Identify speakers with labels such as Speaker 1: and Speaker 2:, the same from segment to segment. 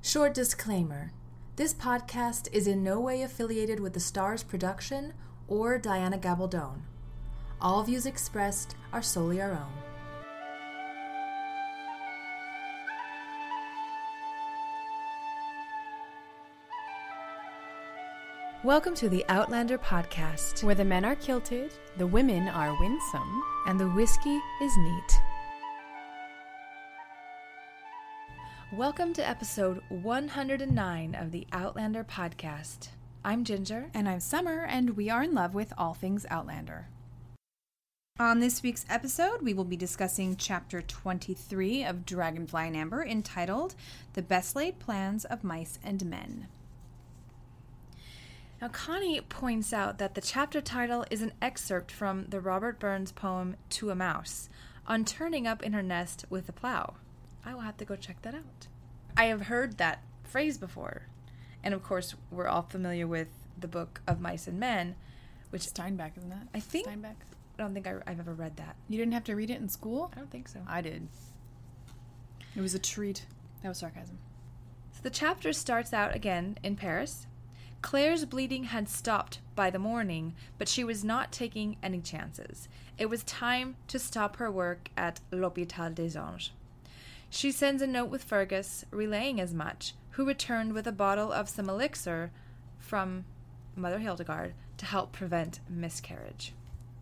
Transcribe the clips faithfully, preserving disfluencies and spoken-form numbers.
Speaker 1: Short disclaimer. This podcast is in no way affiliated with the Stars production or Diana Gabaldon. All views expressed are solely our own. Welcome to the Outlander podcast,
Speaker 2: where the men are kilted, the women are winsome,
Speaker 1: and the whiskey is neat. Welcome to episode one hundred nine of the Outlander podcast. I'm Ginger.
Speaker 2: And I'm Summer, and we are in love with all things Outlander. On this week's episode, we will be discussing chapter twenty-three of Dragonfly and Amber, entitled The Best Laid Plans of Mice and Men.
Speaker 1: Now, Connie points out that the chapter title is an excerpt from the Robert Burns poem To a Mouse, on turning up in her nest with a plow. I will have to go check that out. I have heard that phrase before. And of course, we're all familiar with the book of Mice and Men, which
Speaker 2: Steinbeck, isn't that?
Speaker 1: I think.
Speaker 2: Steinbeck?
Speaker 1: I don't think I, I've ever read that.
Speaker 2: You didn't have to read it in school?
Speaker 1: I don't think so.
Speaker 2: I did. It was a treat. That was sarcasm.
Speaker 1: So the chapter starts out again in Paris. Claire's bleeding had stopped by the morning, but she was not taking any chances. It was time to stop her work at L'Hôpital des Anges. She sends a note with Fergus, relaying as much, who returned with a bottle of some elixir from Mother Hildegard to help prevent miscarriage.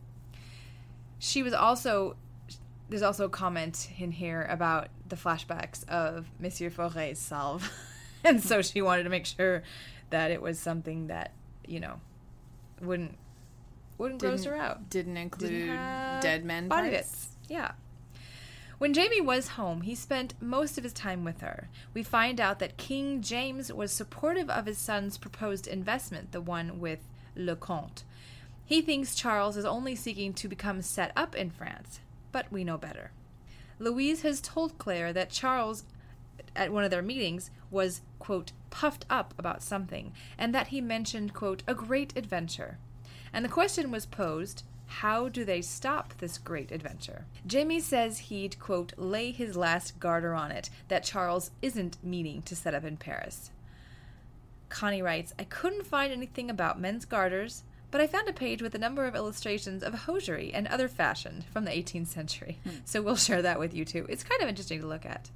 Speaker 1: She was also, there's also a comment in here about the flashbacks of Monsieur Fauret's salve. And so she wanted to make sure that it was something that, you know, wouldn't wouldn't
Speaker 2: didn't,
Speaker 1: gross her out.
Speaker 2: Didn't include
Speaker 1: didn't
Speaker 2: dead men
Speaker 1: body
Speaker 2: parts?
Speaker 1: bits. Yeah. When Jamie was home, he spent most of his time with her. We find out that King James was supportive of his son's proposed investment, the one with Le Comte. He thinks Charles is only seeking to become set up in France, but we know better. Louise has told Claire that Charles, at one of their meetings, was, quote, puffed up about something, and that he mentioned, quote, a great adventure. And the question was posed, how do they stop this great adventure? Jamie says he'd, quote, lay his last garter on it, that Charles isn't meaning to set up in Paris. Connie writes, I couldn't find anything about men's garters, but I found a page with a number of illustrations of hosiery and other fashion from the eighteenth century. Hmm. So we'll share that with you too. It's kind of interesting to look at.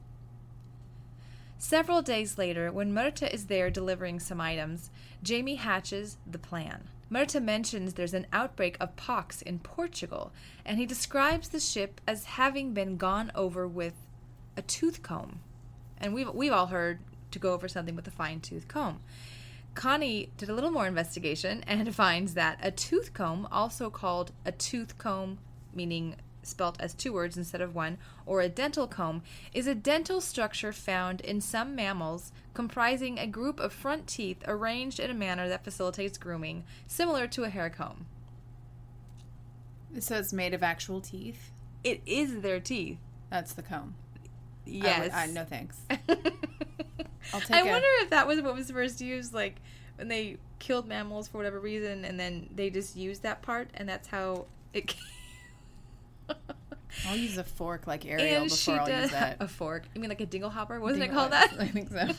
Speaker 1: Several days later, when Myrta is there delivering some items, Jamie hatches the plan. Myrta mentions there's an outbreak of pox in Portugal, and he describes the ship as having been gone over with a tooth comb. And we've, we've all heard to go over something with a fine-tooth comb. Connie did a little more investigation and finds that a tooth comb, also called a tooth comb, meaning spelt as two words instead of one, or a dental comb, is a dental structure found in some mammals comprising a group of front teeth arranged in a manner that facilitates grooming, similar to a hair comb.
Speaker 2: So it's made of actual teeth?
Speaker 1: It is their teeth.
Speaker 2: That's the comb.
Speaker 1: Yes.
Speaker 2: I, I, no thanks.
Speaker 1: I'll take I a... wonder if that was what was first used, like when they killed mammals for whatever reason, and then they just used that part, and that's how it came.
Speaker 2: I'll use a fork like Ariel
Speaker 1: and
Speaker 2: before I'll use that.
Speaker 1: A fork? You mean like a dinglehopper? Wasn't
Speaker 2: Dingle-
Speaker 1: it called that?
Speaker 2: I think so.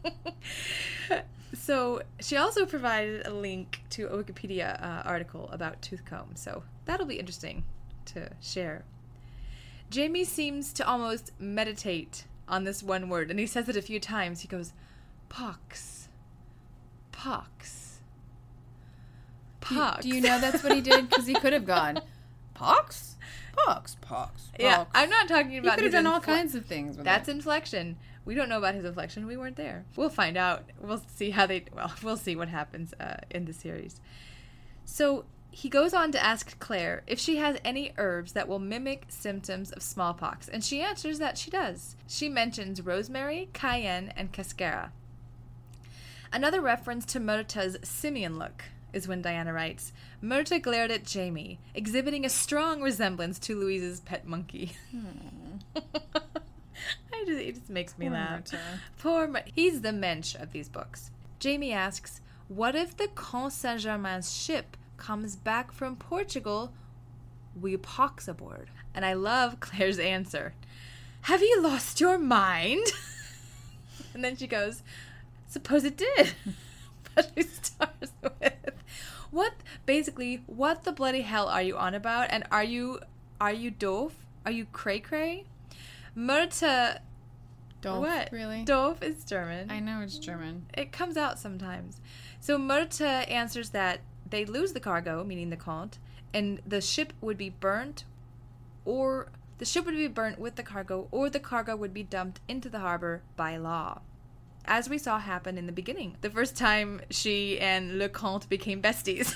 Speaker 1: So she also provided a link to a Wikipedia uh, article about tooth comb. So that'll be interesting to share. Jamie seems to almost meditate on this one word, and he says it a few times. He goes, pox, pox, pox.
Speaker 2: Do, do you know that's what he did? Because he could have gone, pox? Pox, pox, pox.
Speaker 1: Yeah, I'm not talking about.
Speaker 2: He could have done
Speaker 1: infl-
Speaker 2: all kinds of things with
Speaker 1: That's
Speaker 2: it.
Speaker 1: inflection. We don't know about his inflection. We weren't there. We'll find out. We'll see how they. Well, we'll see what happens uh, in the series. So he goes on to ask Claire if she has any herbs that will mimic symptoms of smallpox, and she answers that she does. She mentions rosemary, cayenne, and cascara. Another reference to Myrta's simian look is when Diana writes, Myrta glared at Jamie, exhibiting a strong resemblance to Louise's pet monkey. Hmm. I just, it just makes me
Speaker 2: Poor
Speaker 1: laugh.
Speaker 2: Myrta.
Speaker 1: Poor Myrta. He's the mensch of these books. Jamie asks, what if the Comte Saint-Germain's ship comes back from Portugal? We pox aboard. And I love Claire's answer. Have you lost your mind? And then she goes, suppose it did. But she starts with, what, basically, what the bloody hell are you on about? And are you, are you doof? Are you cray-cray? Myrte...
Speaker 2: Doof,
Speaker 1: what?
Speaker 2: really?
Speaker 1: Doof is German.
Speaker 2: I know it's German.
Speaker 1: It comes out sometimes. So Myrte answers that they lose the cargo, meaning the Comte, and the ship would be burnt, or the ship would be burnt with the cargo, or the cargo would be dumped into the harbor by law. As we saw happen in the beginning, the first time she and Le Comte became besties.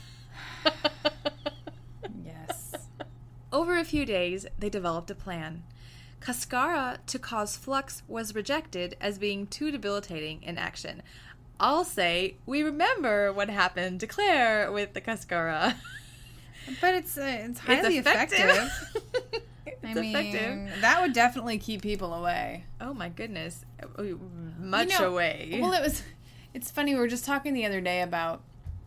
Speaker 2: Yes.
Speaker 1: Over a few days, they developed a plan. Cascara to cause flux was rejected as being too debilitating in action. I'll say, we remember what happened to Claire with the Cascara.
Speaker 2: But it's uh, it's highly
Speaker 1: it's effective.
Speaker 2: effective.
Speaker 1: It's
Speaker 2: I mean,
Speaker 1: effective.
Speaker 2: that would definitely keep people away.
Speaker 1: Oh my goodness. Much
Speaker 2: You know,
Speaker 1: away.
Speaker 2: Well, it was. It's funny. We were just talking the other day about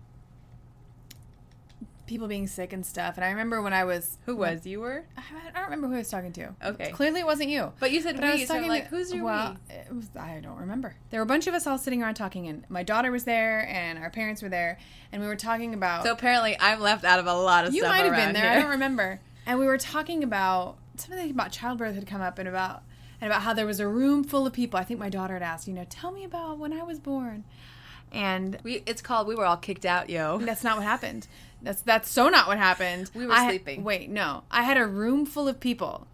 Speaker 2: people being sick and stuff, and I remember when I was.
Speaker 1: Who was? You were?
Speaker 2: I don't remember who I was talking to.
Speaker 1: Okay.
Speaker 2: Clearly, it wasn't you.
Speaker 1: But you said
Speaker 2: But I
Speaker 1: we,
Speaker 2: was
Speaker 1: so I'm
Speaker 2: talking
Speaker 1: like,
Speaker 2: to-
Speaker 1: who's your
Speaker 2: well,
Speaker 1: we?
Speaker 2: it was, I don't remember. There were a bunch of us all sitting around talking, and my daughter was there, and our parents were there, and we were talking about.
Speaker 1: So apparently I'm left out of a lot of
Speaker 2: You
Speaker 1: stuff
Speaker 2: might have been
Speaker 1: around
Speaker 2: there.
Speaker 1: here.
Speaker 2: I don't remember. And we were talking about something about childbirth had come up, and about and about how there was a room full of people. I think my daughter had asked, you know, tell me about when I was born, and
Speaker 1: We, it's called We Were All Kicked Out, yo.
Speaker 2: that's not what happened. That's that's so not what happened.
Speaker 1: We were
Speaker 2: I had-
Speaker 1: sleeping.
Speaker 2: Wait, no, I had a room full of people,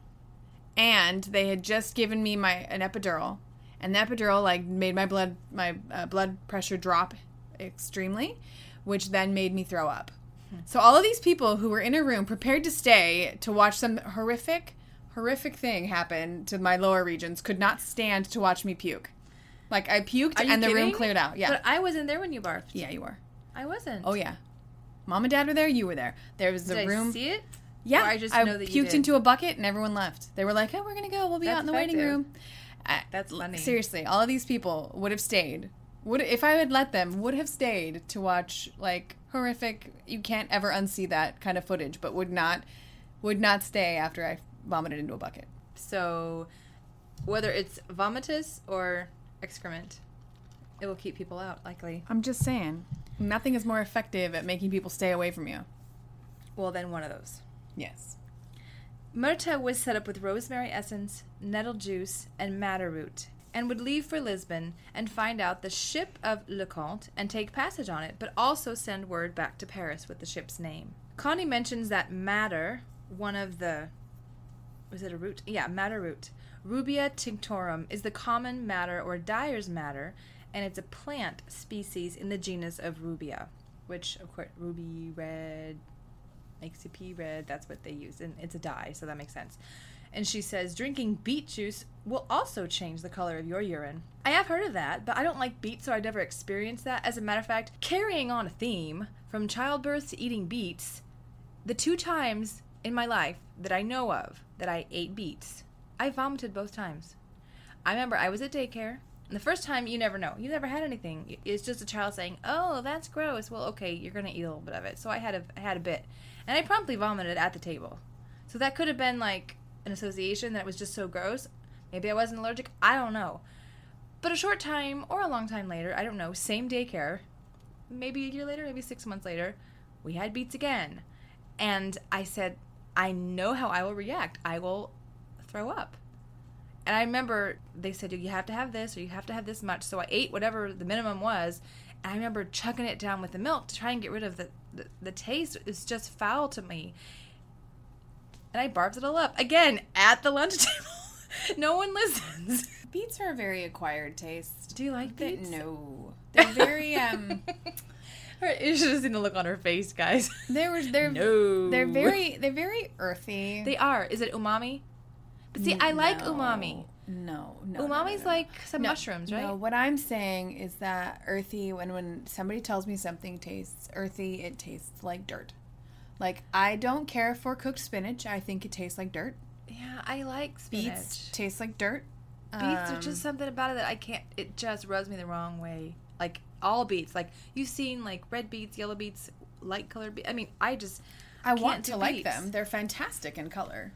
Speaker 2: and they had just given me my an epidural, and the epidural like made my blood my uh, blood pressure drop extremely, which then made me throw up. So all of these people who were in a room prepared to stay to watch some horrific, horrific thing happen to my lower regions could not stand to watch me puke. Like I puked
Speaker 1: Are you
Speaker 2: and the room
Speaker 1: kidding?
Speaker 2: cleared out. Yeah.
Speaker 1: But I wasn't there when you barfed.
Speaker 2: Yeah, you were.
Speaker 1: I wasn't.
Speaker 2: Oh yeah. Mom and Dad were there, you were there. There was the
Speaker 1: Did
Speaker 2: room.
Speaker 1: I see it?
Speaker 2: Yeah.
Speaker 1: Or I just know that you
Speaker 2: puked
Speaker 1: did?
Speaker 2: into a bucket and everyone left. They were like, "Oh, we're going to go. We'll be
Speaker 1: That's
Speaker 2: out in the waiting
Speaker 1: effective.
Speaker 2: room." I-
Speaker 1: That's funny.
Speaker 2: Seriously, all of these people would have stayed. Would if I had let them, would have stayed to watch like horrific, you can't ever unsee that kind of footage, but would not would not stay after I vomited into a bucket.
Speaker 1: So whether it's vomitus or excrement, it will keep people out, likely.
Speaker 2: I'm just saying, nothing is more effective at making people stay away from you.
Speaker 1: Well, then one of those.
Speaker 2: Yes.
Speaker 1: Myrte was set up with rosemary essence, nettle juice, and madder root, and would leave for Lisbon and find out the ship of Le Comte and take passage on it, but also send word back to Paris with the ship's name. Connie mentions that madder, one of the... Was it a root? Yeah, madder root. Rubia tinctorum is the common madder or dyer's madder, and it's a plant species in the genus of Rubia, which, of course, ruby red... makes you pee red. That's what they use, and it's a dye, so that makes sense. And she says drinking beet juice will also change the color of your urine. I have heard of that, but I don't like beets, so I never experienced that. As a matter of fact, carrying on a theme from childbirth to eating beets, the two times in my life that I know of that I ate beets, I vomited both times. I remember I was at daycare, and the first time, you never know. You never had anything. It's just a child saying, "Oh, that's gross." Well, okay, you're gonna eat a little bit of it. So I had a I had a bit. And I promptly vomited at the table. So that could have been like an association that it was just so gross. Maybe I wasn't allergic. I don't know. But a short time or a long time later, I don't know, same daycare, maybe a year later, maybe six months later, we had beets again. And I said, I know how I will react. I will throw up. And I remember they said, you have to have this or you have to have this much. So I ate whatever the minimum was. And I remember chugging it down with the milk to try and get rid of the, the, the taste. It's just foul to me. And I barfed it all up. Again, at the lunch table. No one listens.
Speaker 2: Beets are a very acquired taste.
Speaker 1: Do you like
Speaker 2: They-
Speaker 1: beets?
Speaker 2: No. They're very, um...
Speaker 1: Her, you should have seen the look on her face, guys.
Speaker 2: they were, they're,
Speaker 1: No.
Speaker 2: they're very, they're very earthy.
Speaker 1: They are. Is it umami? But see, I like
Speaker 2: No.
Speaker 1: umami.
Speaker 2: No, no.
Speaker 1: Umami's
Speaker 2: no, no, no.
Speaker 1: like some
Speaker 2: No,
Speaker 1: mushrooms, right?
Speaker 2: No, what I'm saying is that earthy, when, when somebody tells me something tastes earthy, it tastes like dirt. Like, I don't care for cooked spinach. I think it tastes like dirt.
Speaker 1: Yeah, I like spinach.
Speaker 2: Beets taste like dirt.
Speaker 1: Beets are
Speaker 2: Um,
Speaker 1: just something about it that I can't, it just rubs me the wrong way. Like, all beets. Like, you've seen, like, red beets, yellow beets, light colored beets. I mean, I just
Speaker 2: I
Speaker 1: can't
Speaker 2: want
Speaker 1: do
Speaker 2: to like
Speaker 1: beets.
Speaker 2: them. They're fantastic in color.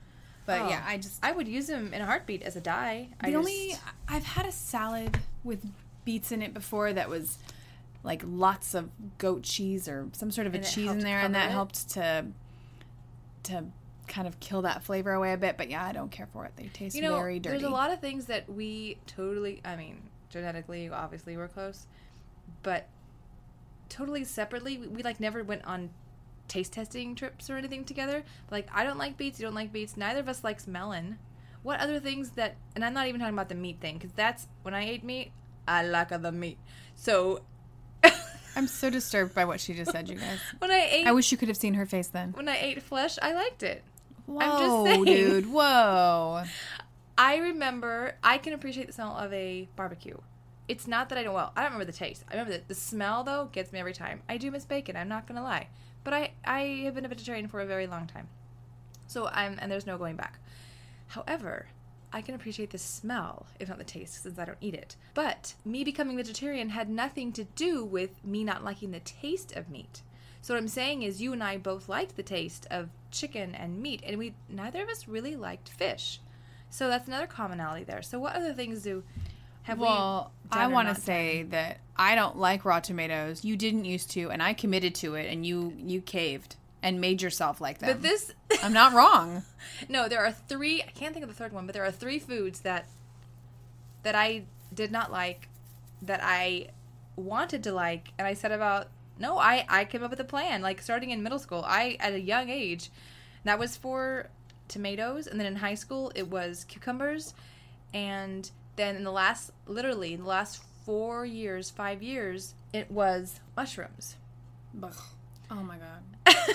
Speaker 2: But
Speaker 1: Oh,
Speaker 2: yeah, I just...
Speaker 1: I would use them in a heartbeat as a dye.
Speaker 2: The
Speaker 1: I just,
Speaker 2: only... I've had a salad with beets in it before that was like lots of goat cheese or some sort of a
Speaker 1: And it
Speaker 2: cheese in
Speaker 1: helped
Speaker 2: there, and
Speaker 1: cover
Speaker 2: that
Speaker 1: it?
Speaker 2: helped to to kind of kill that flavor away a bit. But yeah, I don't care for it. They taste
Speaker 1: you know,
Speaker 2: very dirty.
Speaker 1: there's a lot of things that we totally, I mean, genetically, obviously we're close, but totally separately, we, we like never went on taste testing trips or anything together. Like, I don't like beets, you don't like beets, neither of us likes melon. What other things that, and I'm not even talking about the meat thing, because that's, when I ate meat, I like the meat. So,
Speaker 2: I'm so disturbed by what she just said, you guys.
Speaker 1: when I ate,
Speaker 2: I wish you could have seen her face then.
Speaker 1: when I ate flesh, I liked it.
Speaker 2: Whoa,
Speaker 1: I'm just saying.
Speaker 2: dude. Whoa.
Speaker 1: I remember, I can appreciate the smell of a barbecue. It's not that I don't, well, I don't remember the taste. I remember that the smell, though, gets me every time. I do miss bacon, I'm not going to lie. But I, I have been a vegetarian for a very long time. So I'm, and there's no going back. However, I can appreciate the smell, if not the taste, since I don't eat it. But me becoming vegetarian had nothing to do with me not liking the taste of meat. So what I'm saying is you and I both liked the taste of chicken and meat, and we neither of us really liked fish. So that's another commonality there. So what other things do have
Speaker 2: well,
Speaker 1: we done
Speaker 2: I
Speaker 1: or
Speaker 2: want to
Speaker 1: not
Speaker 2: say that I don't like raw tomatoes. You didn't used to, and I committed to it, and you you caved and made yourself like them.
Speaker 1: But this...
Speaker 2: I'm not wrong.
Speaker 1: No, there are three... I can't think of the third one, but there are three foods that that I did not like, that I wanted to like, and I said about... No, I, I came up with a plan, like, starting in middle school. I, at a young age, that was for tomatoes, and then in high school, it was cucumbers, and then in the last... Literally, in the last four years, five years, it was mushrooms.
Speaker 2: Ugh. Oh, my God.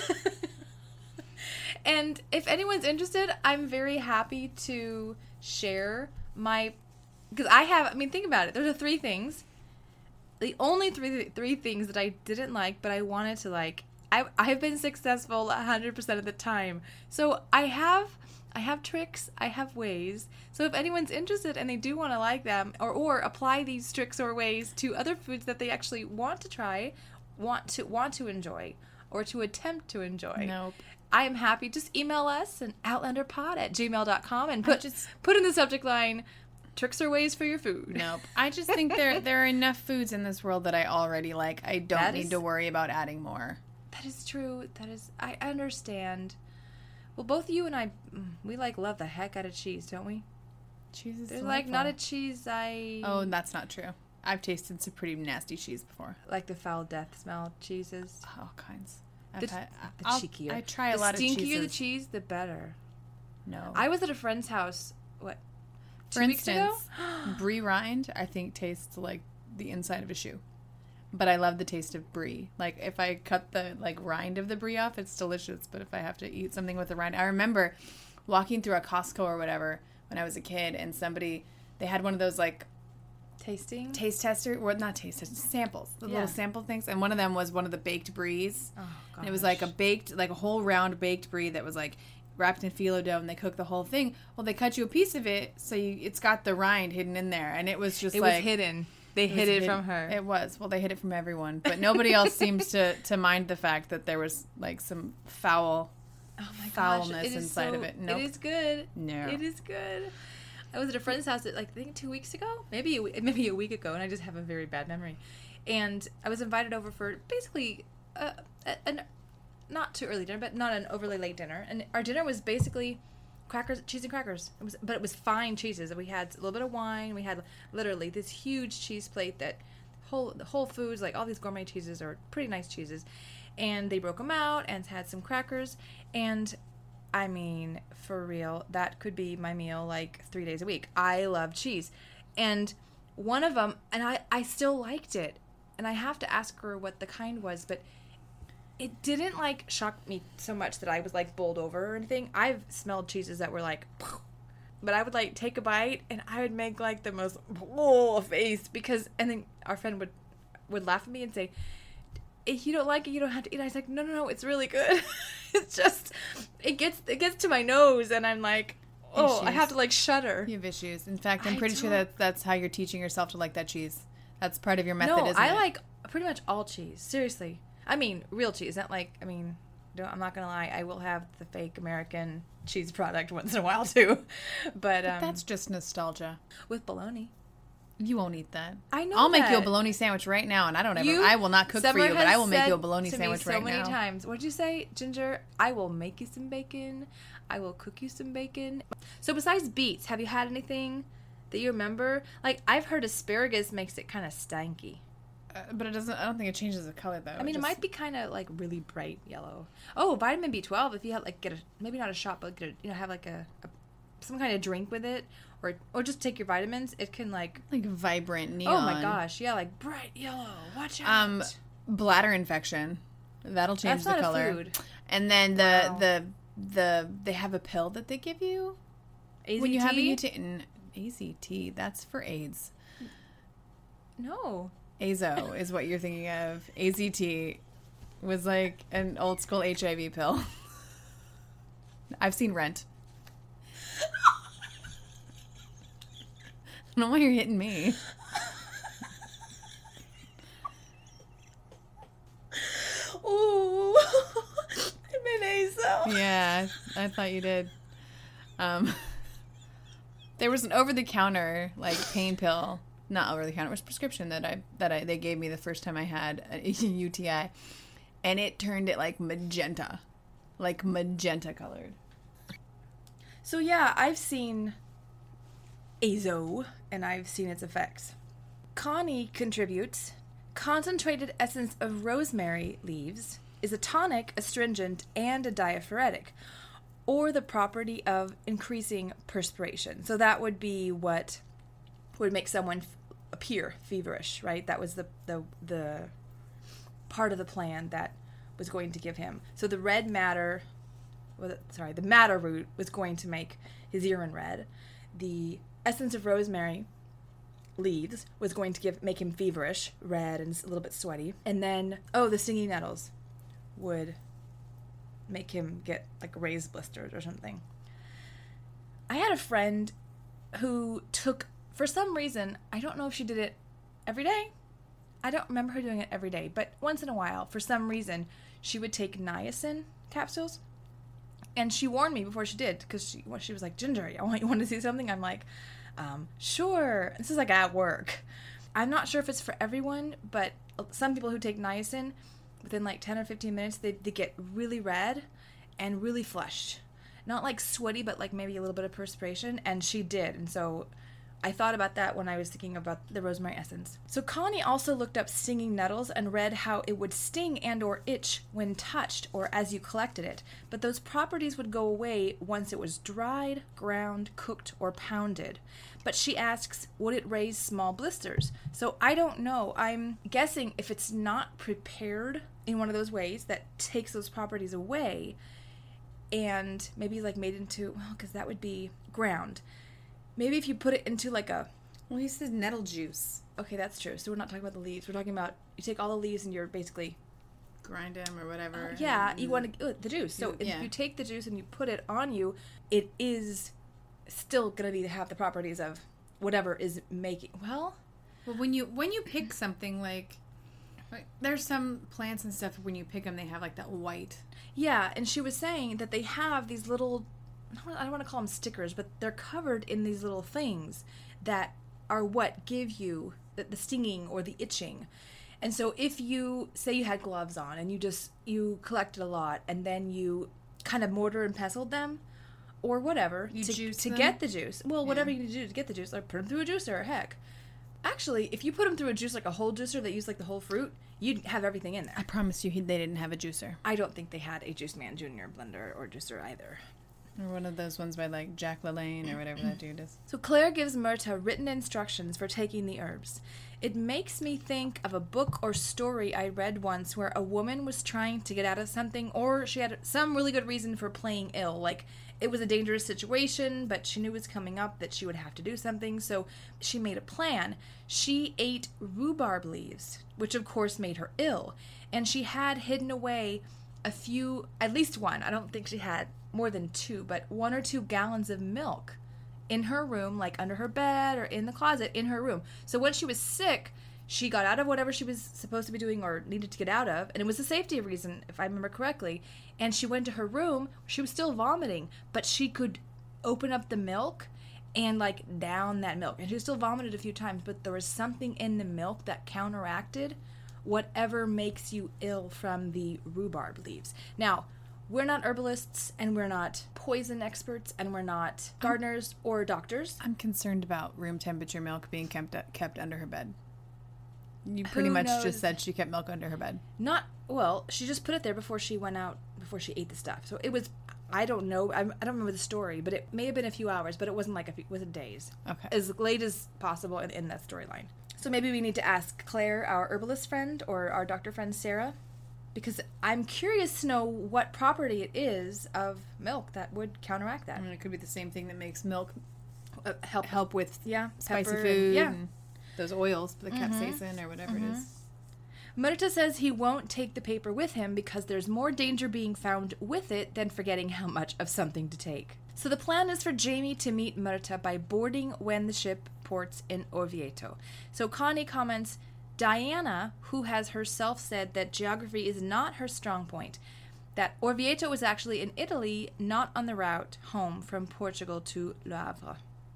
Speaker 1: And if anyone's interested, I'm very happy to share my, because I have, I mean, think about it. There's the three things. The only three three things that I didn't like, but I wanted to like. I I've been successful one hundred percent of the time. So I have I have tricks, I have ways. So if anyone's interested and they do want to like them, or or apply these tricks or ways to other foods that they actually want to try, want to want to enjoy, or to attempt to enjoy.
Speaker 2: Nope.
Speaker 1: I am happy. Just email us at outlanderpod at gmail dot com and put
Speaker 2: just
Speaker 1: put in the subject line, tricks or ways for your food.
Speaker 2: Nope. I just think there there are enough foods in this world that I already like. I don't
Speaker 1: That
Speaker 2: need
Speaker 1: is-
Speaker 2: to worry about adding more.
Speaker 1: That is true. That is, I understand. Well, both you and I, mm, we like love the heck out of cheese, don't we?
Speaker 2: Cheese is
Speaker 1: There's like
Speaker 2: delightful.
Speaker 1: not a cheese I
Speaker 2: Oh, that's not true. I've tasted some pretty nasty cheese before.
Speaker 1: like the foul death smell cheeses.
Speaker 2: All kinds. I've
Speaker 1: The,
Speaker 2: had,
Speaker 1: the
Speaker 2: I'll-
Speaker 1: cheekier.
Speaker 2: I try a
Speaker 1: the
Speaker 2: lot of
Speaker 1: stinkier
Speaker 2: cheeses.
Speaker 1: the cheese, the better.
Speaker 2: No.
Speaker 1: I was at a friend's house. What?
Speaker 2: For
Speaker 1: two weeks ago?
Speaker 2: instance, brie rind, I think, tastes like the inside of a shoe. But I love the taste of brie. Like, if I cut the, like, rind of the brie off, it's delicious. But if I have to eat something with the rind... I remember walking through a Costco or whatever when I was a kid, and somebody... They had one of those, like...
Speaker 1: Tasting?
Speaker 2: Taste tester... Well, not taste tester. Samples. The
Speaker 1: Yeah.
Speaker 2: little sample things. And one of them was one of the baked bries.
Speaker 1: Oh, God.
Speaker 2: And it was like a baked... Like, a whole round baked brie that was, like... wrapped in phyllo dough, and they cook the whole thing. Well, they cut you a piece of it, so you, it's got the rind hidden in there, and it was just
Speaker 1: It
Speaker 2: like
Speaker 1: was hidden. They
Speaker 2: it was
Speaker 1: hid it
Speaker 2: hidden-
Speaker 1: from her.
Speaker 2: It was. Well, they hid it from everyone, but nobody else seems to to mind the fact that there was like some foul
Speaker 1: Oh my
Speaker 2: foulness
Speaker 1: gosh, it is
Speaker 2: inside
Speaker 1: so,
Speaker 2: of it. Nope.
Speaker 1: It is good.
Speaker 2: No.
Speaker 1: It is good. I was at a friend's house, at, like I think two weeks ago, maybe a, we- maybe a week ago, and I just have a very bad memory. And I was invited over for basically a, a, an not too early dinner, but not an overly late dinner. And our dinner was basically crackers, cheese and crackers. It was, but it was fine cheeses. We had a little bit of wine. We had literally this huge cheese plate that whole Whole Foods, like all these gourmet cheeses are pretty nice cheeses. And they broke them out and had some crackers. And I mean, for real, that could be my meal like three days a week. I love cheese. And one of them, and I, I still liked it. And I have to ask her what the kind was, but it didn't like shock me so much that I was like bowled over or anything. I've smelled cheeses that were like, but I would like take a bite and I would make like the most oh face because, and then our friend would would laugh at me and say, if you don't like it, you don't have to eat. I was like, no, no, no, it's really good. It's just, it gets it gets to my nose and I'm like, oh, I
Speaker 2: Issues.
Speaker 1: have to like shudder.
Speaker 2: You have issues. In fact, I'm
Speaker 1: I
Speaker 2: pretty sure
Speaker 1: don't-
Speaker 2: that that's how you're teaching yourself to like that cheese. That's part of your method,
Speaker 1: No,
Speaker 2: isn't
Speaker 1: I
Speaker 2: it?
Speaker 1: like pretty much all cheese. Seriously. I mean, real cheese, not like, I mean, Don't, I'm not gonna lie. I will have the fake American cheese product once in a while too, but, um,
Speaker 2: But that's just nostalgia.
Speaker 1: with bologna.
Speaker 2: You won't eat that.
Speaker 1: I know.
Speaker 2: I'll make you a
Speaker 1: that.
Speaker 2: bologna sandwich right now, and I don't ever.
Speaker 1: You-
Speaker 2: I will not cook for
Speaker 1: Summer
Speaker 2: you, but
Speaker 1: has
Speaker 2: I will make you a
Speaker 1: said
Speaker 2: bologna
Speaker 1: to
Speaker 2: sandwich
Speaker 1: me so
Speaker 2: right
Speaker 1: many
Speaker 2: now.
Speaker 1: times. What'd you say, Ginger? I will make you some bacon. I will cook you some bacon. So besides beets, have you had anything that you remember? Like, I've heard asparagus makes it kind of stanky.
Speaker 2: Uh, but it doesn't. I don't think it changes the color though.
Speaker 1: I mean, it might be kind of like really bright yellow. Oh, vitamin B twelve. If you have like get a maybe not a shot, but get a, you know have like a, a some kind of drink with it, or or just take your vitamins. It can like
Speaker 2: like vibrant neon.
Speaker 1: oh my gosh, yeah, like bright yellow. Watch out.
Speaker 2: Um, bladder infection. That'll change
Speaker 1: That's
Speaker 2: the
Speaker 1: not
Speaker 2: color.
Speaker 1: a food.
Speaker 2: And then the
Speaker 1: Wow.
Speaker 2: the the they have a pill that they give you
Speaker 1: A Z T?
Speaker 2: when you have a U T. N- A Z T. That's for AIDS.
Speaker 1: No.
Speaker 2: Azo is what you're thinking of. A Z T was like an old school H I V pill. I've seen Rent. I don't know why you're hitting me.
Speaker 1: Ooh. I meant Azo.
Speaker 2: Yeah, I thought you did. Um, there was an over-the-counter like pain pill, not over-the-counter, it was prescription that I that I they gave me the first time I had a U T I, and it turned it like magenta, like magenta colored.
Speaker 1: So yeah, I've seen Azo, and I've seen its effects. Connie contributes, concentrated essence of rosemary leaves is a tonic, astringent, and a diaphoretic, or the property of increasing perspiration. So that would be what would make someone f- appear feverish, right? That was the, the the part of the plan that was going to give him. So the red matter, well, sorry, the madder root was going to make his urine red. The essence of rosemary leaves was going to give make him feverish, red, and a little bit sweaty. And then, oh, the stinging nettles would make him get like raised blisters or something. I had a friend who took, for some reason, I don't know if she did it every day. I don't remember her doing it every day, but once in a while, for some reason, she would take niacin capsules. And she warned me before she did, because she, well, she was like, Ginger, I want you want to see something? I'm like, um, sure. This is like at work. I'm not sure if it's for everyone, but some people who take niacin, within like ten or fifteen minutes, they, they get really red and really flushed. Not like sweaty, but like maybe a little bit of perspiration. And she did. And so I thought about that when I was thinking about the rosemary essence. So Connie also looked up stinging nettles and read how it would sting and or itch when touched or as you collected it. But those properties would go away once it was dried, ground, cooked, or pounded. But she asks, would it raise small blisters? So I don't know. I'm guessing if it's not prepared in one of those ways that takes those properties away and maybe like made into, well, because that would be ground. Maybe if you put it into like a...
Speaker 2: Well, he says nettle juice.
Speaker 1: Okay, that's true. So we're not talking about the leaves. We're talking about you take all the leaves and you're basically...
Speaker 2: Grind them or whatever.
Speaker 1: Uh, yeah, you want to... Uh, the juice. So
Speaker 2: Yeah.
Speaker 1: if you take the juice and you put it on you, it is still going to be have the properties of whatever is making... Well...
Speaker 2: Well, when you when you pick something like... like there's some plants and stuff, when you pick them, they have like that white...
Speaker 1: Yeah, and she was saying that they have these little... I don't want to call them stickers, but they're covered in these little things that are what give you the, the stinging or the itching. And so if you, say you had gloves on and you just, you collected a lot and then you kind of mortar and pestled them or whatever
Speaker 2: You
Speaker 1: to,
Speaker 2: juice
Speaker 1: to
Speaker 2: them?
Speaker 1: get the juice. Well, whatever
Speaker 2: Yeah.
Speaker 1: you need to do to get the juice, like put them through a juicer, heck. Actually, if you put them through a juice, like a whole juicer that used like the whole fruit, you'd have everything in there.
Speaker 2: I promise you, he, they didn't have a juicer.
Speaker 1: I don't think they had a Juice Man Junior blender or juicer either.
Speaker 2: Or one of those ones by like Jack LaLanne or whatever that dude is.
Speaker 1: So Claire gives Myrta written instructions for taking the herbs. It makes me think of a book or story I read once where a woman was trying to get out of something, or she had some really good reason for playing ill. Like, it was a dangerous situation, but she knew it was coming up that she would have to do something, so she made a plan. She ate rhubarb leaves, which of course made her ill, and she had hidden away a few, at least one, I don't think she had more than two, but one or two gallons of milk in her room, like under her bed or in the closet in her room. So when she was sick, She got out of whatever she was supposed to be doing or needed to get out of, and it was a safety reason, if I remember correctly. And she went to her room. She was still vomiting, but she could open up the milk and, like, down that milk. And she still vomited a few times, but there was something in the milk that counteracted whatever makes you ill from the rhubarb leaves. Now, we're not herbalists, and we're not poison experts, and we're not gardeners or doctors.
Speaker 2: I'm concerned about room temperature milk being kept kept under her bed. You pretty
Speaker 1: Who
Speaker 2: much
Speaker 1: knows?
Speaker 2: just said she kept milk under her bed.
Speaker 1: Not, well, she just put it there before she went out, before she ate the stuff. So it was, I don't know, I, I don't remember the story, but it may have been a few hours, but it wasn't like a few, it wasn't days.
Speaker 2: Okay.
Speaker 1: As late as possible in, in that storyline. So maybe we need to ask Claire, our herbalist friend, or our doctor friend Sarah, because I'm curious to know what property it is of milk that would counteract that.
Speaker 2: I mean, it could be the same thing that makes milk
Speaker 1: Uh, help,
Speaker 2: help with
Speaker 1: yeah,
Speaker 2: spicy
Speaker 1: pepper
Speaker 2: food
Speaker 1: and, yeah.
Speaker 2: and those oils, the
Speaker 1: Mm-hmm.
Speaker 2: capsaicin or whatever
Speaker 1: Mm-hmm.
Speaker 2: it is.
Speaker 1: Murta says he won't take the paper with him because there's more danger being found with it than forgetting how much of something to take. So the plan is for Jamie to meet Murta by boarding when the ship ports in Orvieto. So Connie comments, Diana, who has herself said that geography is not her strong point, that Orvieto was actually in Italy, not on the route home from Portugal to Le Havre.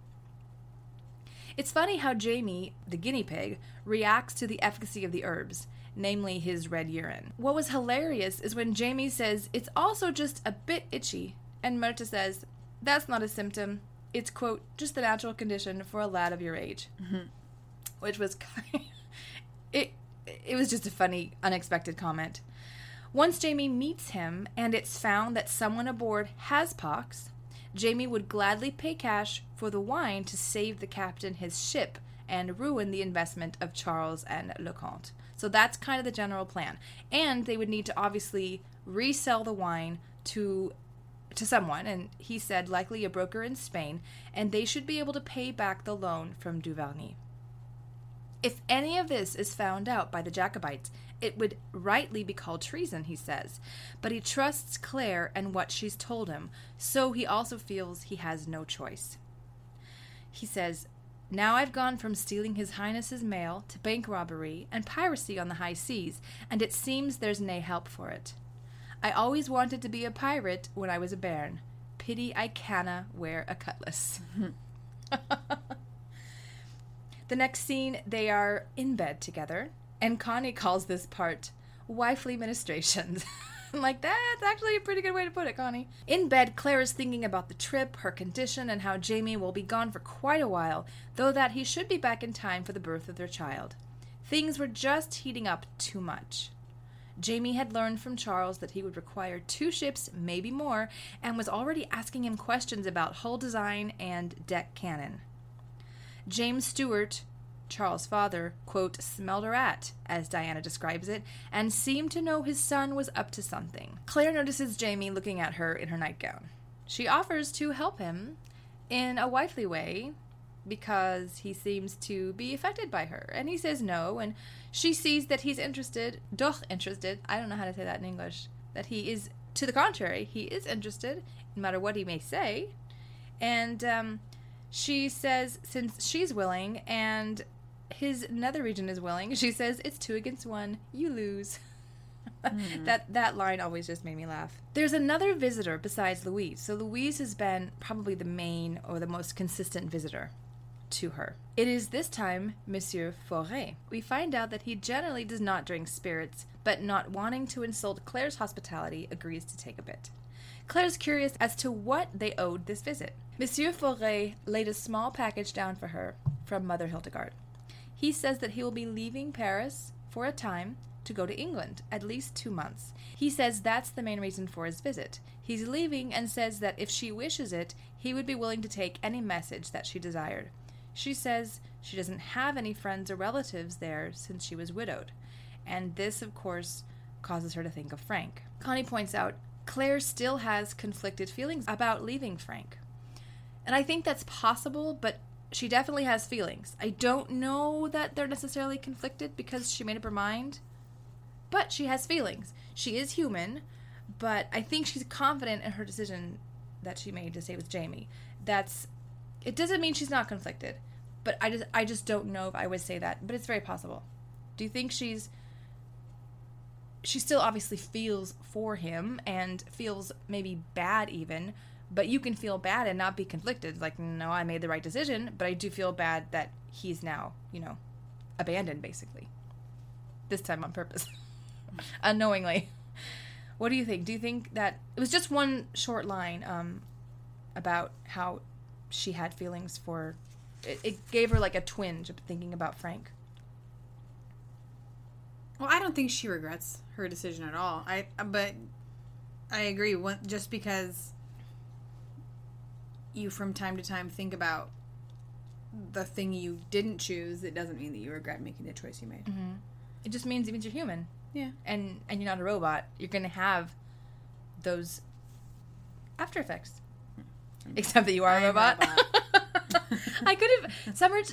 Speaker 1: It's funny how Jamie, the guinea pig, reacts to the efficacy of the herbs, namely his red urine. What was hilarious is when Jamie says, it's also just a bit itchy, and Murta says, that's not a symptom. It's, quote, just the natural condition for a lad of your age. Mm-hmm. Which was kind it, it was just a funny, unexpected comment. Once Jamie meets him, and it's found that someone aboard has pox, Jamie would gladly pay cash for the wine to save the captain his ship and ruin the investment of Charles and Lecomte. So that's kind of the general plan. And they would need to obviously resell the wine to to someone, and he said likely a broker in Spain, and they should be able to pay back the loan from Duvarny. If any of this is found out by the Jacobites, it would rightly be called treason, he says. But he trusts Claire and what she's told him, so he also feels he has no choice. He says, now I've gone from stealing His Highness's mail to bank robbery and piracy on the high seas, and it seems there's nae help for it. I always wanted to be a pirate when I was a bairn. Pity I canna wear a cutlass. The next scene, they are in bed together, and Connie calls this part wifely ministrations. I'm like, that's actually a pretty good way to put it, Connie. In bed, Claire is thinking about the trip, her condition, and how Jamie will be gone for quite a while, though that he should be back in time for the birth of their child. Things were just heating up too much. Jamie had learned from Charles that he would require two ships, maybe more, and was already asking him questions about hull design and deck cannon. James Stewart, Charles' father, quote, smelled a rat, as Diana describes it, and seemed to know his son was up to something. Claire notices Jamie looking at her in her nightgown. She offers to help him in a wifely way because he seems to be affected by her, and he says no, and she sees that he's interested, doch interested, I don't know how to say that in English, that he is, to the contrary, he is interested, no matter what he may say, and um, she says, since she's willing, and his nether region is willing, she says, it's two against one, you lose. Mm. that that line always just made me laugh. There's another visitor besides Louise, so Louise has been probably the main or the most consistent visitor to her. It is this time Monsieur Forêt. We find out that he generally does not drink spirits, but not wanting to insult Claire's hospitality, agrees to take a bit. Claire's curious as to what they owed this visit. Monsieur Forêt laid a small package down for her from Mother Hildegard. He says that he will be leaving Paris for a time to go to England, at least two months. He says that's the main reason for his visit. He's leaving and says that if she wishes it, he would be willing to take any message that she desired. She says she doesn't have any friends or relatives there since she was widowed, and this, of course, causes her to think of Frank. Connie points out Claire still has conflicted feelings about leaving Frank. And I think that's possible, but she definitely has feelings. I don't know that they're necessarily conflicted because she made up her mind, but she has feelings. She is human, but I think she's confident in her decision that she made to stay with Jamie. That's It doesn't mean she's not conflicted, but I just I just don't know if I would say that, but it's very possible. Do you think she's she still obviously feels for him and feels maybe bad even, but you can feel bad and not be conflicted. Like, no, I made the right decision, but I do feel bad that he's now, you know, abandoned, basically. This time on purpose. Unknowingly. What do you think? Do you think that... It was just one short line um, about how she had feelings for... It, it gave her like a twinge of thinking about Frank.
Speaker 2: Well, I don't think she regrets her decision at all. I But I agree. Just because you from time to time think about the thing you didn't choose, it doesn't mean that you regret making the choice you made.
Speaker 1: Mm-hmm. It just means it means you're human.
Speaker 2: Yeah. And
Speaker 1: and you're not a robot. You're going to have those after effects. Mm-hmm. Except that you are a robot. A robot. I could have... Summer...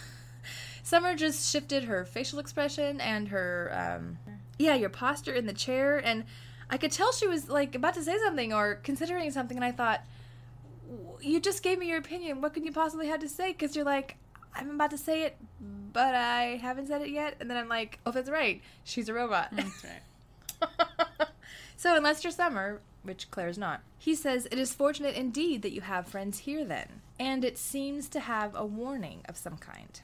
Speaker 1: Summer just shifted her facial expression and her, um, yeah, your posture in the chair. And I could tell she was, like, about to say something or considering something. And I thought, you just gave me your opinion. What could you possibly have to say? Because you're like, I'm about to say it, but I haven't said it yet. And then I'm like, oh, that's right. She's a robot.
Speaker 2: That's right.
Speaker 1: So unless you're Summer, which Claire's not, he says, it is fortunate indeed that you have friends here then. And it seems to have a warning of some kind.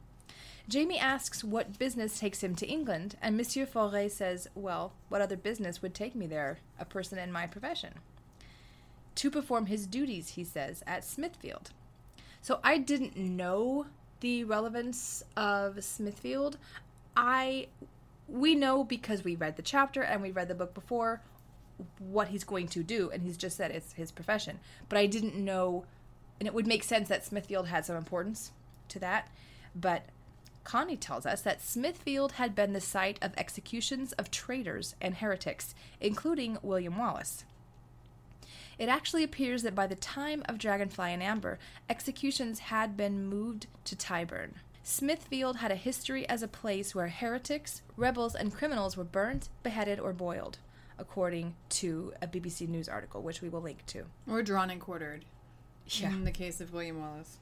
Speaker 1: Jamie asks what business takes him to England, and Monsieur Faure says, well, what other business would take me there, a person in my profession? To perform his duties, he says, at Smithfield. So I didn't know the relevance of Smithfield. I, we know because we read the chapter and we read the book before what he's going to do, and he's just said it's his profession. But I didn't know, and it would make sense that Smithfield had some importance to that, but... Connie tells us that Smithfield had been the site of executions of traitors and heretics, including William Wallace. It actually appears that by the time of Dragonfly and Amber, executions had been moved to Tyburn. Smithfield had a history as a place where heretics, rebels, and criminals were burnt, beheaded, or boiled, according to a B B C News article, which we will link to.
Speaker 2: Or drawn and quartered,
Speaker 1: yeah.
Speaker 2: In the case of William Wallace.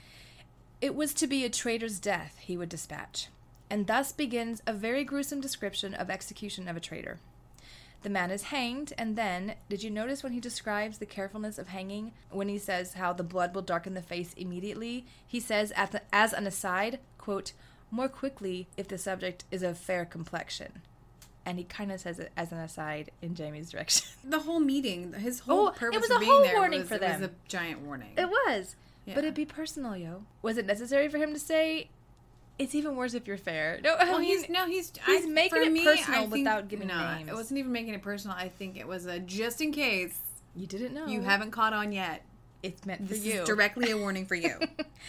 Speaker 1: It was to be a traitor's death he would dispatch, and thus begins a very gruesome description of execution of a traitor. The man is hanged, and then, did you notice when he describes the carefulness of hanging, when he says how the blood will darken the face immediately, he says, at the, as an aside, quote, more quickly if the subject is of fair complexion. And he kind of says it as an aside in Jamie's direction.
Speaker 2: The whole meeting, his whole
Speaker 1: oh,
Speaker 2: purpose
Speaker 1: it was
Speaker 2: of
Speaker 1: a
Speaker 2: being
Speaker 1: whole
Speaker 2: there
Speaker 1: warning
Speaker 2: was,
Speaker 1: for them.
Speaker 2: It was a giant warning.
Speaker 1: It was.
Speaker 2: Yeah.
Speaker 1: But it'd be personal, yo. Was it necessary for him to say, it's even worse if you're fair? No,
Speaker 2: well,
Speaker 1: I mean,
Speaker 2: he's, no, he's,
Speaker 1: he's
Speaker 2: I,
Speaker 1: making it
Speaker 2: me,
Speaker 1: personal
Speaker 2: think,
Speaker 1: without giving
Speaker 2: no,
Speaker 1: names.
Speaker 2: It wasn't even making it personal. I think it was a just in case.
Speaker 1: You didn't know.
Speaker 2: You haven't caught on yet.
Speaker 1: It's meant for
Speaker 2: this
Speaker 1: you.
Speaker 2: Is directly a warning for you.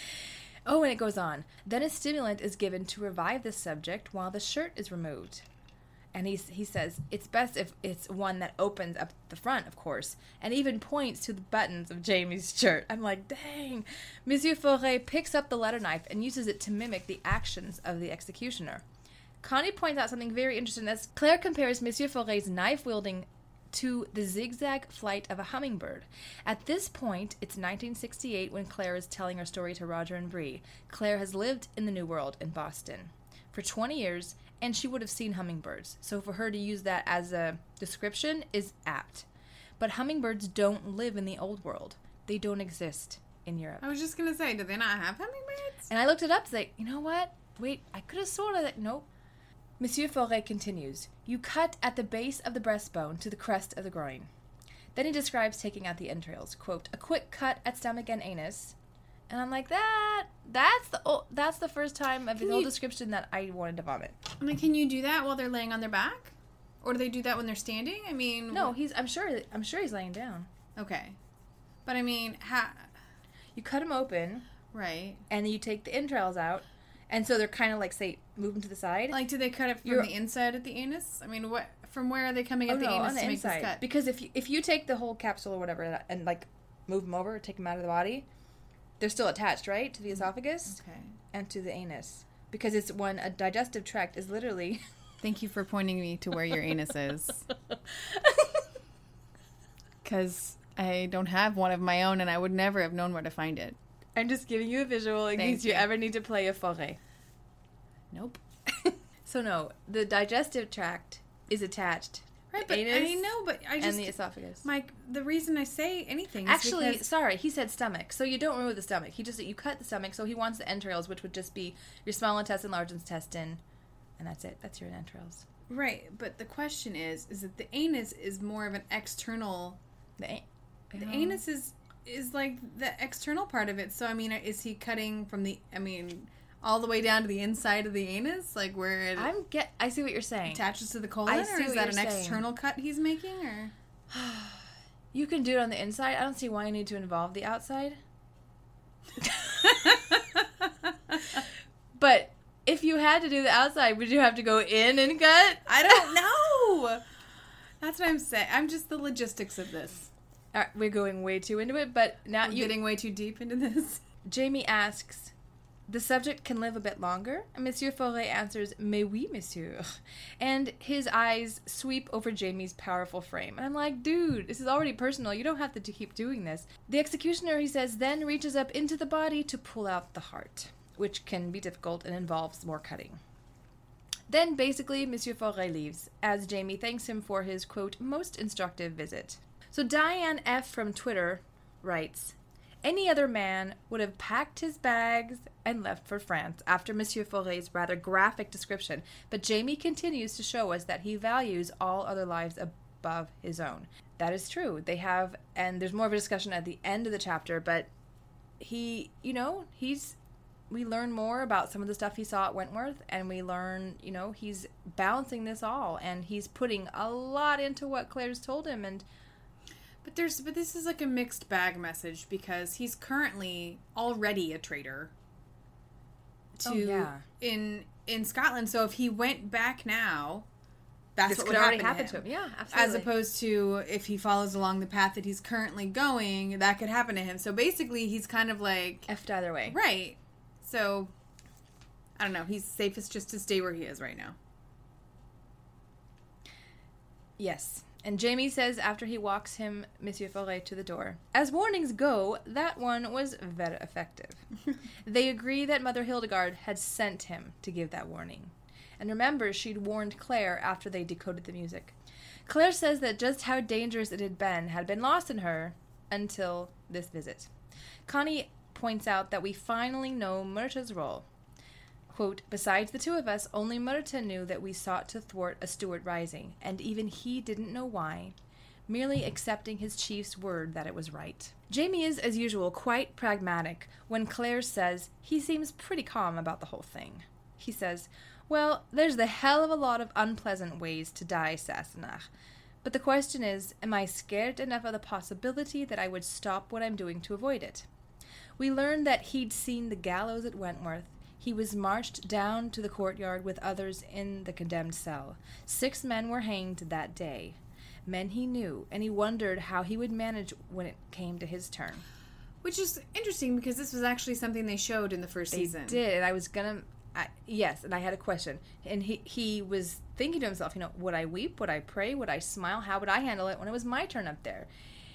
Speaker 1: Oh, and it goes on. Then a stimulant is given to revive the subject while the shirt is removed. And he, he says, it's best if it's one that opens up the front, of course, and even points to the buttons of Jamie's shirt. I'm like, dang. Monsieur Faure picks up the letter knife and uses it to mimic the actions of the executioner. Connie points out something very interesting as Claire compares Monsieur Faure's knife-wielding to the zigzag flight of a hummingbird. At this point, it's nineteen sixty-eight when Claire is telling her story to Roger and Bree. Claire has lived in the New World in Boston for twenty years, and she would have seen hummingbirds. So for her to use that as a description is apt. But hummingbirds don't live in the Old World. They don't exist in Europe.
Speaker 2: I was just going to say, do they not have hummingbirds?
Speaker 1: And I looked it up to say, you know what? Wait, I could have sworn that. Nope. Monsieur Faure continues, you cut at the base of the breastbone to the crest of the groin. Then he describes taking out the entrails. Quote, a quick cut at stomach and anus. And I'm like, that, that's the oh, that's the first time of his whole description that I wanted to vomit.
Speaker 2: I mean, can you do that while they're laying on their back? Or do they do that when they're standing? I mean...
Speaker 1: No, he's, I'm sure, I'm sure he's laying down.
Speaker 2: Okay. But I mean, how...
Speaker 1: You cut him open.
Speaker 2: Right.
Speaker 1: And then you take the entrails out. And so they're kind of like, say, moving to the side.
Speaker 2: Like, do they cut it from You're, the inside at the anus? I mean, what? From where are they coming
Speaker 1: oh,
Speaker 2: at the
Speaker 1: no,
Speaker 2: anus
Speaker 1: on the
Speaker 2: to
Speaker 1: inside.
Speaker 2: make this cut?
Speaker 1: Because if you, if you take the whole capsule or whatever and, and, like, move them over, take them out of the body, they're still attached, right? To the esophagus.
Speaker 2: Okay.
Speaker 1: And to the anus. Because it's when a digestive tract is literally...
Speaker 2: Thank you for pointing me to where your anus is. Because I don't have one of my own, and I would never have known where to find it.
Speaker 1: I'm just giving you a visual in
Speaker 2: Thank
Speaker 1: case you.
Speaker 2: you
Speaker 1: ever need to play a Faure.
Speaker 2: Nope.
Speaker 1: So no, the digestive tract is attached.
Speaker 2: Right, but I know, but I just...
Speaker 1: And the esophagus.
Speaker 2: Mike, the reason I say anything is
Speaker 1: Actually,
Speaker 2: because...
Speaker 1: sorry, he said stomach. So you don't remove the stomach. He just, you cut the stomach, so he wants the entrails, which would just be your small intestine, large intestine, and that's it. That's your entrails.
Speaker 2: Right, but the question is, is that the anus is more of an external...
Speaker 1: The, an-
Speaker 2: the anus is is like the external part of it. So, I mean, is he cutting from the... I mean... all the way down to the inside of the anus, like where it
Speaker 1: I'm get. I see what you're saying.
Speaker 2: Attaches to the colon,
Speaker 1: I
Speaker 2: or
Speaker 1: see
Speaker 2: is
Speaker 1: what
Speaker 2: that
Speaker 1: you're
Speaker 2: an
Speaker 1: saying.
Speaker 2: external cut he's making? Or
Speaker 1: You can do it on the inside. I don't see why you need to involve the outside. But if you had to do the outside, would you have to go in and cut?
Speaker 2: I don't know. That's what I'm saying. I'm just the logistics of this.
Speaker 1: All right, we're going way too into it, but now
Speaker 2: We're
Speaker 1: you.
Speaker 2: getting way too deep into this.
Speaker 1: Jamie asks, the subject can live a bit longer? And Monsieur Forêt answers, mais oui, monsieur. And his eyes sweep over Jamie's powerful frame. And I'm like, dude, this is already personal. You don't have to keep doing this. The executioner, he says, then reaches up into the body to pull out the heart, which can be difficult and involves more cutting. Then, basically, Monsieur Forêt leaves, as Jamie thanks him for his, quote, most instructive visit. So Diane F. from Twitter writes, any other man would have packed his bags and left for France after Monsieur Forêt's rather graphic description, but Jamie continues to show us that he values all other lives above his own. That is true. They have, and there's more of a discussion at the end of the chapter, but he, you know, he's, we learn more about some of the stuff he saw at Wentworth, and we learn, you know, he's balancing this all, and he's putting a lot into what Claire's told him, and
Speaker 2: But there's, but this is like a mixed bag message because he's currently already a traitor to
Speaker 1: oh, yeah.
Speaker 2: in in Scotland. So if he went back now, that's
Speaker 1: this
Speaker 2: what
Speaker 1: could
Speaker 2: would
Speaker 1: already
Speaker 2: happen
Speaker 1: happen
Speaker 2: to him.
Speaker 1: to him. Yeah, absolutely.
Speaker 2: As opposed to if he follows along the path that he's currently going, that could happen to him. So basically, he's kind of like
Speaker 1: effed either way,
Speaker 2: right? So I don't know. He's safest just to stay where he is right now.
Speaker 1: Yes. And Jamie says after he walks him, Monsieur Forêt, to the door, as warnings go, that one was very effective. They agree that Mother Hildegard had sent him to give that warning. And remember, she'd warned Claire after they decoded the music. Claire says that just how dangerous it had been had been lost in her until this visit. Connie points out that we finally know Myrta's role. Quote, besides the two of us, only Myrta knew that we sought to thwart a Stuart rising, and even he didn't know why, merely accepting his chief's word that it was right. Jamie is, as usual, quite pragmatic when Claire says he seems pretty calm about the whole thing. He says, well, there's the hell of a lot of unpleasant ways to die, Sassenach, but the question is, am I scared enough of the possibility that I would stop what I'm doing to avoid it? We learned that he'd seen the gallows at Wentworth. He was marched down to the courtyard with others in the condemned cell. Six men were hanged that day. Men he knew, and he wondered how he would manage when it came to his turn.
Speaker 2: Which is interesting because this was actually something they showed in the first
Speaker 1: they
Speaker 2: season.
Speaker 1: They did, and I was gonna... I, yes, and I had a question. And he, he was thinking to himself, you know, would I weep? Would I pray? Would I smile? How would I handle it when it was my turn up there?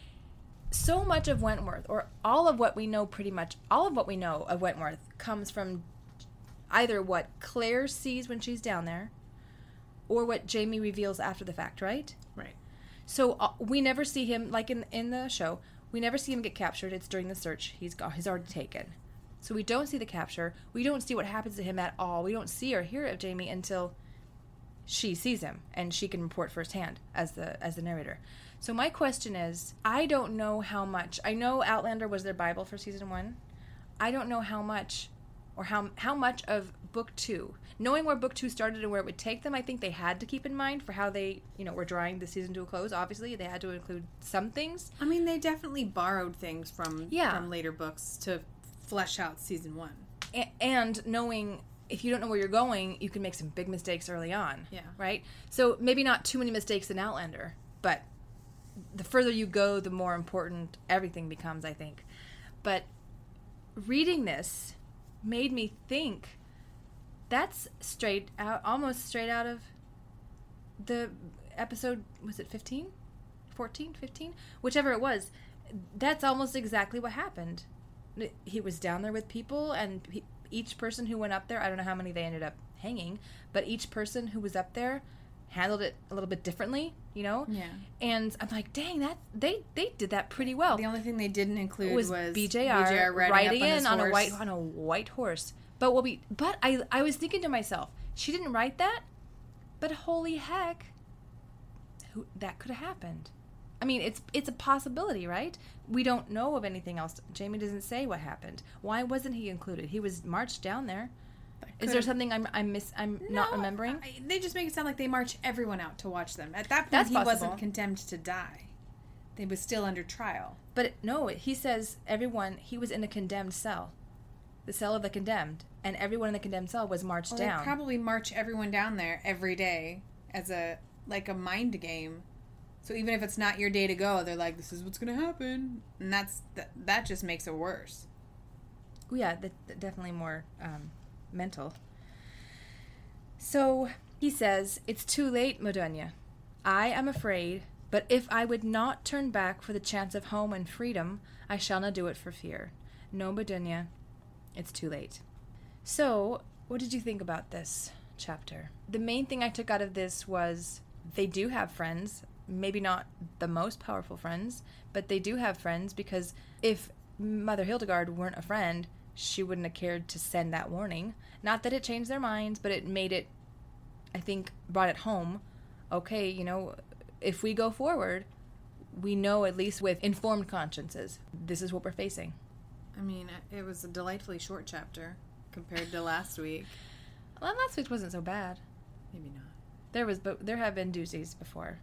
Speaker 1: So much of Wentworth, or all of what we know pretty much, all of what we know of Wentworth comes from either what Claire sees when she's down there or what Jamie reveals after the fact, right?
Speaker 2: Right.
Speaker 1: So uh, we never see him, like in in the show, we never see him get captured. It's during the search. He's got, he's already taken. So we don't see the capture. We don't see what happens to him at all. We don't see or hear of Jamie until she sees him and she can report firsthand as the as the narrator. So my question is, I don't know how much. I know Outlander was their Bible for season one. I don't know how much or how how much of book two, knowing where book two started and where it would take them, I think they had to keep in mind for how they, you know, were drawing the season to a close. Obviously, they had to include some things.
Speaker 2: I mean, they definitely borrowed things from
Speaker 1: yeah.
Speaker 2: from later books to flesh out season one.
Speaker 1: A- and knowing, if you don't know where you're going, you can make some big mistakes early on.
Speaker 2: Yeah.
Speaker 1: Right? So maybe not too many mistakes in Outlander, but the further you go, the more important everything becomes, I think. But reading this made me think that's straight out, almost straight out of the episode, was it fifteen? fourteen? fifteen? Whichever it was. That's almost exactly what happened. He was down there with people, and he, each person who went up there, I don't know how many they ended up hanging, but each person who was up there handled it a little bit differently, you know?
Speaker 2: Yeah.
Speaker 1: And I'm like, dang, that they they did that pretty well.
Speaker 2: The only thing they didn't include
Speaker 1: was,
Speaker 2: was
Speaker 1: B J R,
Speaker 2: B J R riding,
Speaker 1: riding
Speaker 2: up on
Speaker 1: in on a
Speaker 2: horse.
Speaker 1: white on a white horse. But what we but I I was thinking to myself, she didn't write that, but holy heck, who that could have happened. I mean, it's it's a possibility, right? We don't know of anything else. Jamie doesn't say what happened. Why wasn't he included? He was marched down there. Is there something I'm I'm miss I'm
Speaker 2: no,
Speaker 1: not remembering?
Speaker 2: I, they just make it sound like they march everyone out to watch them. At that point,
Speaker 1: That's
Speaker 2: he
Speaker 1: possible.
Speaker 2: wasn't condemned to die. They was still under trial.
Speaker 1: But it, no, he says everyone. He was in a condemned cell, the cell of the condemned, and everyone in the condemned cell was marched
Speaker 2: Well,
Speaker 1: down.
Speaker 2: they probably march everyone down there every day as a like a mind game. So even if it's not your day to go, they're like, "This is what's going to happen," and that's that. That just makes it worse.
Speaker 1: Yeah, that, that definitely more um, mental. So he says, "It's too late, Madonia. I am afraid, but if I would not turn back for the chance of home and freedom, I shall not do it for fear. No, Madonia, it's too late." So, what did you think about this chapter? The main thing I took out of this was they do have friends. Maybe not the most powerful friends, but they do have friends, because if Mother Hildegard weren't a friend, she wouldn't have cared to send that warning. Not that it changed their minds, but it made it, I think, brought it home. Okay, you know, if we go forward, we know at least with informed consciences, this is what we're facing.
Speaker 2: I mean, it was a delightfully short chapter compared to last week.
Speaker 1: Well, last week wasn't so bad.
Speaker 2: Maybe not.
Speaker 1: There was, but there have been doozies before.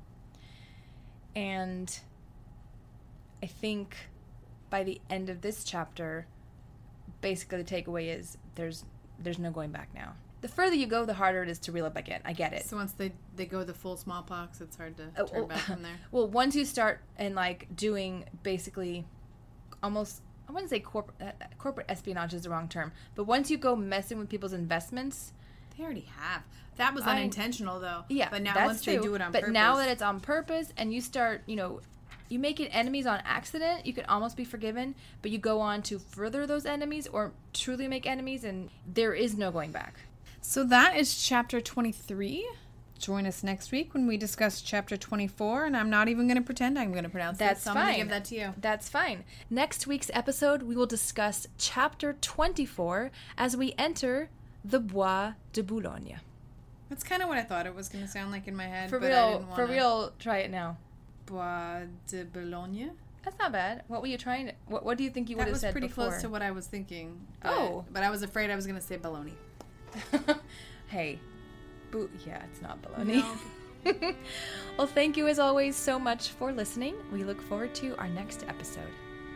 Speaker 1: And I think by the end of this chapter, basically the takeaway is there's there's no going back now. The further you go, the harder it is to reel it back in. I get it.
Speaker 2: So once they, they go the full smallpox, it's hard to
Speaker 1: Oh,
Speaker 2: turn
Speaker 1: oh,
Speaker 2: back from there.
Speaker 1: Well, once you start and like doing basically almost, I wouldn't say corporate uh, corporate espionage is the wrong term, but once you go messing with people's investments.
Speaker 2: They already have. That was unintentional, though.
Speaker 1: Yeah,
Speaker 2: but now
Speaker 1: that's
Speaker 2: once
Speaker 1: true.
Speaker 2: they do it on
Speaker 1: but
Speaker 2: purpose.
Speaker 1: now that it's on purpose and you start, you know, you make it enemies on accident, you could almost be forgiven, but you go on to further those enemies or truly make enemies, and there is no going back.
Speaker 2: So that is chapter twenty-three. Join us next week when we discuss chapter twenty-four, and I'm not even going to pretend I'm going to pronounce
Speaker 1: That's
Speaker 2: it, so
Speaker 1: fine.
Speaker 2: I'm going to give that to you.
Speaker 1: That's fine. Next week's episode, we will discuss chapter twenty-four as we enter the Bois de Boulogne.
Speaker 2: That's kind of what I thought it was going to sound like in my head.
Speaker 1: For
Speaker 2: but I
Speaker 1: real,
Speaker 2: didn't
Speaker 1: for
Speaker 2: wanna...
Speaker 1: real, try it now.
Speaker 2: Bois de Boulogne.
Speaker 1: That's not bad. What were you trying to, what, what do you think you would
Speaker 2: That
Speaker 1: have
Speaker 2: was
Speaker 1: said
Speaker 2: pretty
Speaker 1: before?
Speaker 2: close to what I was thinking. But,
Speaker 1: Oh.
Speaker 2: But I was afraid I was going to say baloney.
Speaker 1: Hey, boo, yeah, it's not baloney. No. Well, thank you as always so much for listening. We look forward to our next episode.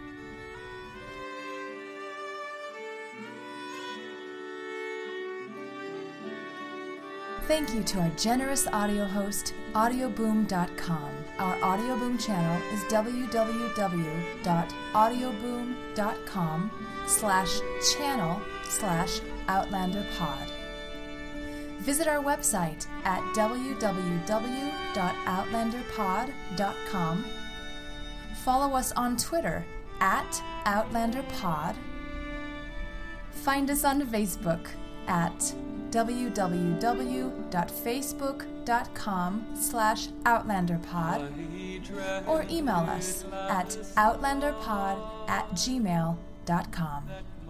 Speaker 1: Thank you to our generous audio host, audioboom dot com. Our Audioboom channel is www.audioboom.com slash channel slash outlanderpod. Visit our website at www dot outlanderpod dot com. Follow us on Twitter at outlanderpod. Find us on Facebook at www.facebook.com slash outlanderpod or email us at outlanderpod at gmail dot com.